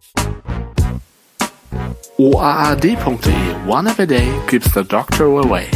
OAAD.de One App a Day keeps the doctor away.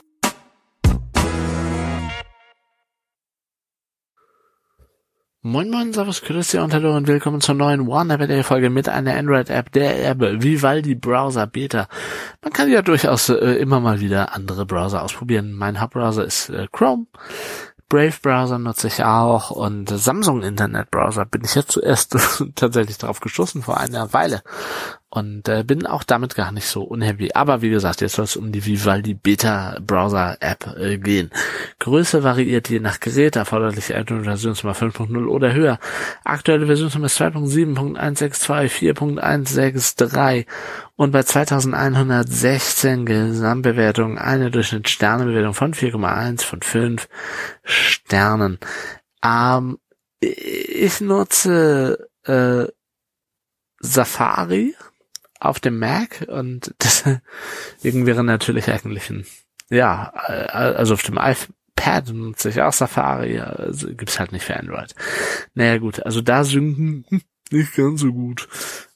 Moin moin, servus, grüß dich und hallo und willkommen zur neuen One App a Day Folge mit einer Android-App, der App Vivaldi Browser Beta. Man kann ja durchaus immer mal wieder andere Browser ausprobieren. Mein Hauptbrowser ist Chrome. Brave Browser nutze ich auch und Samsung Internet Browser bin ich jetzt zuerst tatsächlich drauf gestoßen vor einer Weile und bin auch damit gar nicht so unhappy. Aber wie gesagt, jetzt soll es um die Vivaldi Beta Browser App gehen. Größe variiert je nach Gerät, erforderliche Versionsnummer 5.0 oder höher. Aktuelle Versionsnummer ist 2.7.162, 4.163 und bei 2116 Gesamtbewertungen eine Durchschnittssternebewertung von 4,1 von 5 Sternen. Ich nutze Safari auf dem Mac und deswegen wäre natürlich eigentlich also auf dem iPad nutze ich auch Safari, also gibt's halt nicht für Android. Naja gut, also da synken nicht ganz so gut.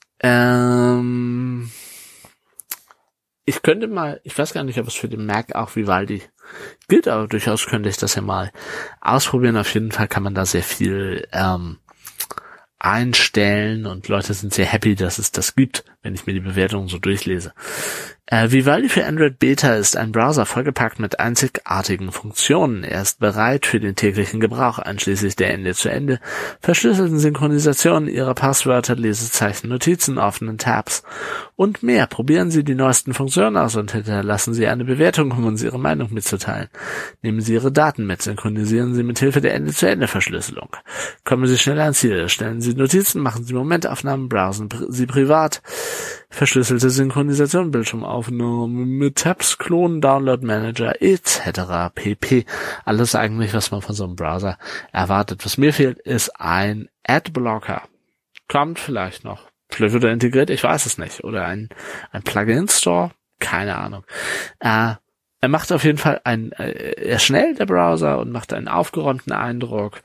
Ich könnte mal, ich weiß gar nicht, ob es für den Mac auch Vivaldi gilt, aber durchaus könnte ich das ja mal ausprobieren. Auf jeden Fall kann man da sehr viel einstellen und Leute sind sehr happy, dass es das gibt, wenn ich mir die Bewertungen so durchlese. Vivaldi für Android Beta ist ein Browser vollgepackt mit einzigartigen Funktionen. Er ist bereit für den täglichen Gebrauch, einschließlich der Ende-zu-Ende verschlüsselten Synchronisationen Ihrer Passwörter, Lesezeichen, Notizen, offenen Tabs und mehr. Probieren Sie die neuesten Funktionen aus und hinterlassen Sie eine Bewertung, um uns Ihre Meinung mitzuteilen. Nehmen Sie Ihre Daten mit, synchronisieren Sie mit Hilfe der Ende-zu-Ende-Verschlüsselung. Kommen Sie schnell ans Ziel, erstellen Sie Notizen, machen Sie Momentaufnahmen, browsen Sie privat, verschlüsselte Synchronisation, Bildschirmaufnahme mit Tabs, Klonen, Download Manager etc. pp. Alles eigentlich, was man von so einem Browser erwartet. Was mir fehlt, ist ein Adblocker. Kommt vielleicht noch. Vielleicht wird er integriert, ich weiß es nicht. Oder ein Plugin-Store, keine Ahnung. Er macht auf jeden Fall er ist schnell, der Browser, und macht einen aufgeräumten Eindruck.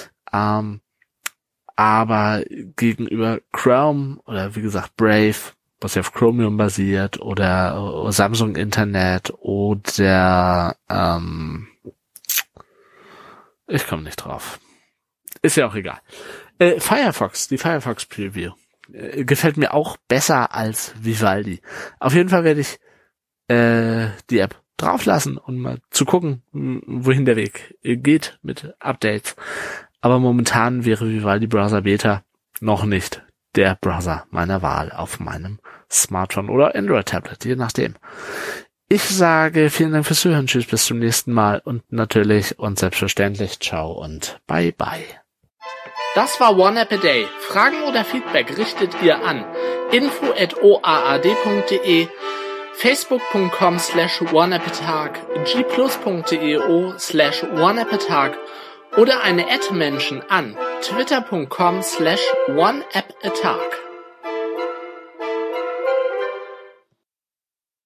Aber gegenüber Chrome oder wie gesagt Brave, was ja auf Chromium basiert, oder Samsung Internet oder ich komme nicht drauf. Ist ja auch egal. Firefox, die Firefox Preview gefällt mir auch besser als Vivaldi. Auf jeden Fall werde ich die App drauflassen und mal zu gucken, wohin der Weg geht mit Updates. Aber momentan wäre Vivaldi Browser Beta noch nicht der Browser meiner Wahl auf meinem Smartphone oder Android-Tablet, je nachdem. Ich sage vielen Dank fürs Zuhören, tschüss, bis zum nächsten Mal und natürlich und selbstverständlich ciao und bye bye. Das war One App a Day. Fragen oder Feedback richtet ihr an info@oaad.de, facebook.com/oneappatag, gplus.io/oneappatag oder eine @Menschen an twitter.com/oneappatag.